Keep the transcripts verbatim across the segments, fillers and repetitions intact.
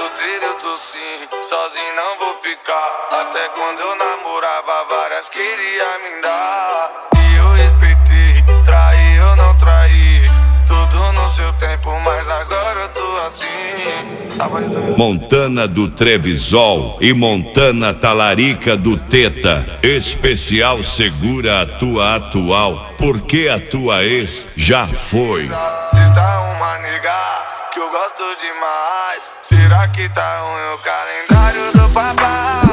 solteiro eu tô sim, sozinho não vou ficar. Até quando eu namorava, várias queria me dar. E eu respeitei, traí eu não traí. Tudo no seu tempo, mas agora eu tô assim. Montana do Trevisol e Montana Talarica do Teta. Especial segura a tua atual, porque a tua ex já foi. Se está uma nega que eu gosto demais, será que tá ruim o calendário do papai?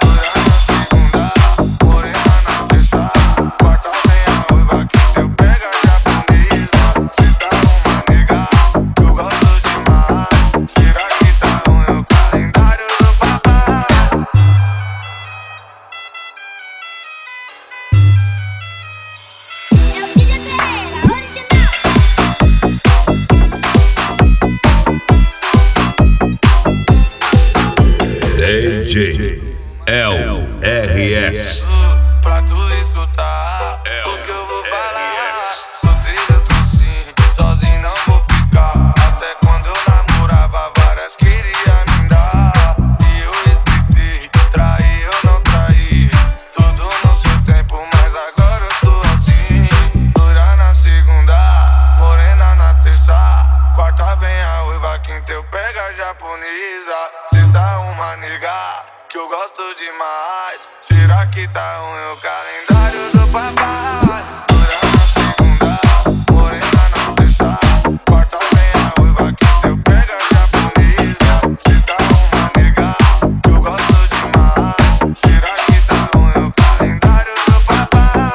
D J L R S. Pra tu escutar o que eu vou falar. Solteiro eu tô sim, sozinho não vou ficar. Até quando eu namorava, várias queria me dar. E eu respeitei, traí eu não traí. Tudo no seu tempo, mas agora eu tô assim. Loira na segunda, morena na terça. Quarta vem a uiva, quinta eu pego a japonesa. Sexta uma nega que eu gosto demais, será que tá ruim o calendário do papai? Loira na segunda, morena na terça. Quarta vem a uiva, quinta eu pego a japonesa. Sexta uma nega que eu gosto demais, será que tá ruim o calendário do papai?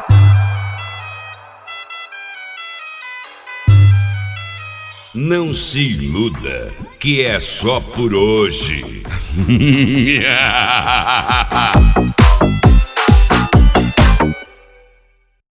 Não se iluda, que é só por hoje.